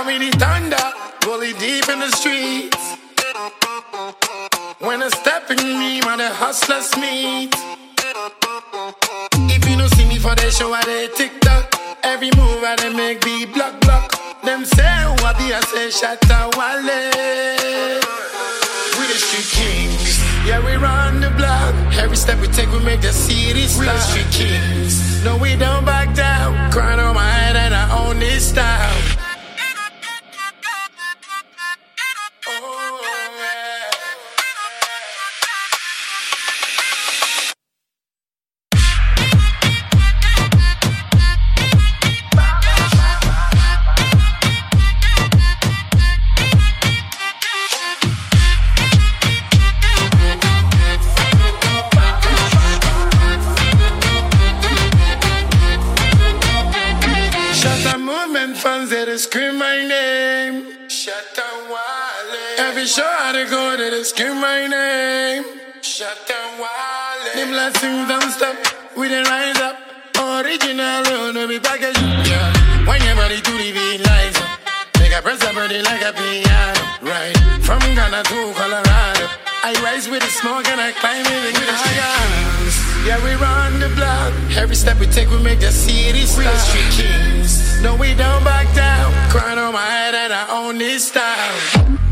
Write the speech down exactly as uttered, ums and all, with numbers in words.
me the thunder, bully deep in the streets. When I step in me, man, the hustlers meet. If you don't see me for the show, I dey TikTok. Every move I dey make be block block. Them say who I be, I say Shatta Wale. We the street kings, yeah we run the block. Every step we take we make the city stop. We the street kings, no we don't back down. Crown on my head and I own this style. Fans they dey scream my name, Shatta Wale. Every show I dey go, they dey scream my name, Shatta Wale. The blessings don't stop, we dey rise up. Original, no be package. Yeah, when your body to the beat lights up, make a press a body like a piano. Right, from Ghana to Colorado, I rise with the smoke and I climb it with the high. Yeah, we run the block. Every step we take, we make the city stop. We the street kings, no we don't back down. Crown on my head and I own this style.